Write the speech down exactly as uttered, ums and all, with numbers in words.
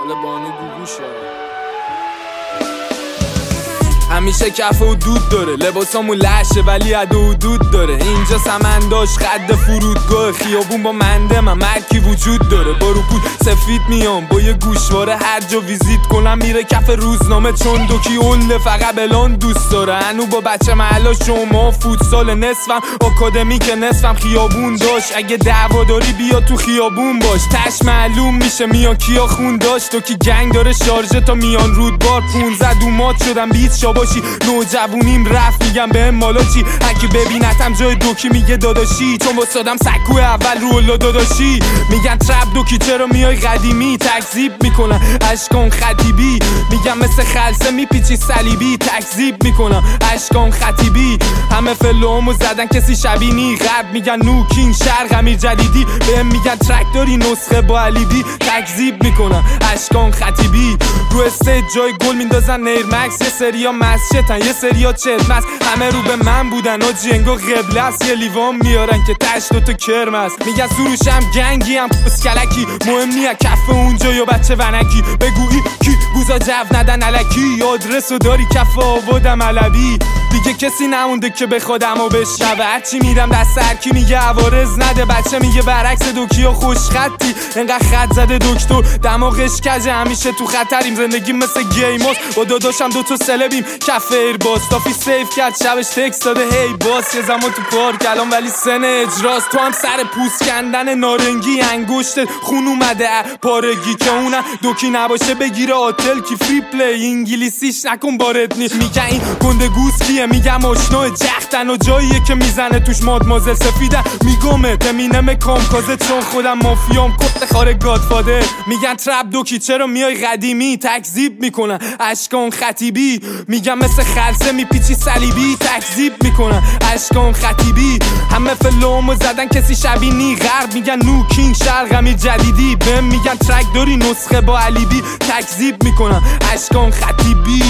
مال بانو گوگوشه. همیشه کف و دود داره، لباسامون لشه ولی عد و دود داره. اینجا سمنداش خد فرودگاه، خیابون با منده من مرکی وجود داره. با روپول سفید میام با یه گوشواره، هر جا ویزیت کنم میره کف روزنامه. چون دوکی اله فقط بلان دوست داره. هنو با بچه محلا شما فوتسال، نصفم آکادمی که نصفم خیابون داشت. اگه دعوا داری بیا تو خیابون باش، تش معلوم میشه میان کیا خون داشت. دوکی گنگ داره شارژه تا میان رودبار، پونزده دومات شدم بیت شاباشی. نوجوونیم رفت میگم به مالا چی، هرکی ببینتم جای دوکی میگه داداشی. چون واسادم سکو اول رو الا داداشی. میگن ترپ دوکی چرا میای قدیمی، تکذیب میکنن اشکان خطیبی. میگم مثل خلصه میپیچی صلیبی، تکذیب میکنم اشکان خطیبی. همه فلومو زدن کسی شبینی، غرب میگن نوکین شرق امیر جدیدی. بهم میگن ترک داری نسخه با علیبی، تکذیب میکنم اشکان خطیبی. رو استیج جای گل میندازن نیرمکس، یه سریا مسجدن یه سریا چلمس. همه رو به من بودن و جنگو قبله است، یه لیوان میارن که تش دوتا کرم است. میگن سروشم گنگی هم پسکلکی، مهم نیه کف اونجا یا بچه ونکی. بگویی کی گوزا جو ندن علکی، آدرسو داری کف آبادم علوی. دیگه کسی نمونده که به خودم و بشنوه، هرچی میدم دست هرکی میگه عوارض نده. بچه میگه برعکس دوکیا خوش خطی، انقدر خط زده دکتر دماغش کجه. همیشه تو خطریم، زندگی مثل گیماست. با داداشم دوتا سلبیم کف ایرباز. تافی سیف کرد شبش تکس داده هی باس. یه زمان تو پارک الان ولی سن اجراست. تو هم سر پوست کندن نارنگی، انگشت خون اومده پارگی. که اونم دوکی نباشه بگیره آتل کی فری پلی. انگلیسیش نکن باردنی. میگن این گنده گوز کیه، میگم آشناه جختن و جاییه که میزنه توش مادمازل سفیده. میگمه تمینم کامکازه چون خودم مافیام کت خاره گادفادر. میگن ترپ دوکی چرا میای قدیمی، تکذیب میکنن اشکان خطیبی. میگم مثل خلصه میپیچی صلیبی، تکذیب میکنن اشکان خطیبی. همه فلومو زدن کسی شبینی، غرب میگن نوکین شرق امیر جدیدی. بهم میگن ترک داری نسخه با علیبی، تکذیب میکنن اشکان خطیبی.